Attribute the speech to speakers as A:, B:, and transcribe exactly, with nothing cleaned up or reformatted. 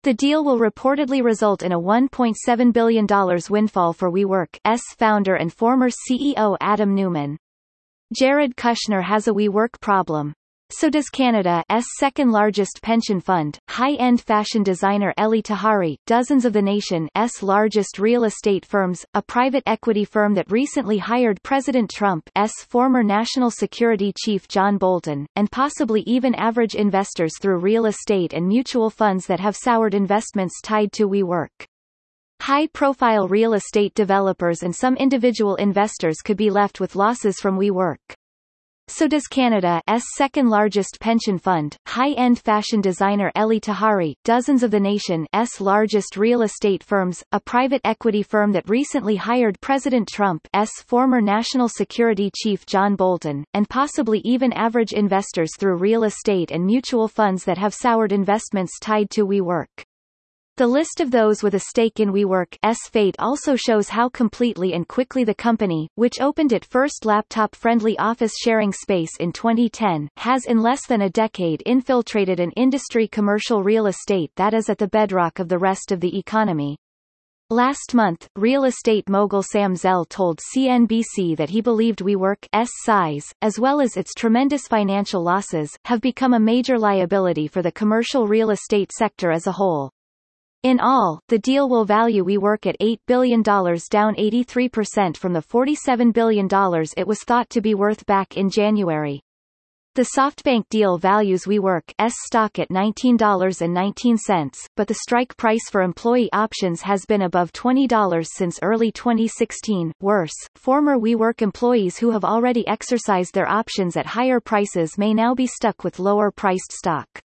A: The deal will reportedly result in a one point seven billion dollars windfall for WeWork's founder and former C E O Adam Neumann. Jared Kushner has a WeWork problem. So does Canada's second-largest pension fund, high-end fashion designer Elie Tahari, dozens of the nation's largest real estate firms, a private equity firm that recently hired President Trump's former national security chief John Bolton, and possibly even average investors through real estate and mutual funds that have soured investments tied to WeWork. High-profile real estate developers and some individual investors could be left with losses from WeWork. So does Canada's second-largest pension fund, high-end fashion designer Elie Tahari, dozens of the nation's largest real estate firms, a private equity firm that recently hired President Trump's former national security chief John Bolton, and possibly even average investors through real estate and mutual funds that have soured investments tied to WeWork. The list of those with a stake in WeWork's fate also shows how completely and quickly the company, which opened its first laptop-friendly office sharing space in twenty ten, has in less than a decade infiltrated an industry commercial real estate that is at the bedrock of the rest of the economy. Last month, real estate mogul Sam Zell told C N B C that he believed WeWork's size, as well as its tremendous financial losses, have become a major liability for the commercial real estate sector as a whole. In all, the deal will value WeWork at eight billion dollars, down eighty-three percent from the forty-seven billion dollars it was thought to be worth back in January. The SoftBank deal values WeWork's stock at nineteen dollars and nineteen cents, but the strike price for employee options has been above twenty dollars since early twenty sixteen. Worse, former WeWork employees who have already exercised their options at higher prices may now be stuck with lower-priced stock.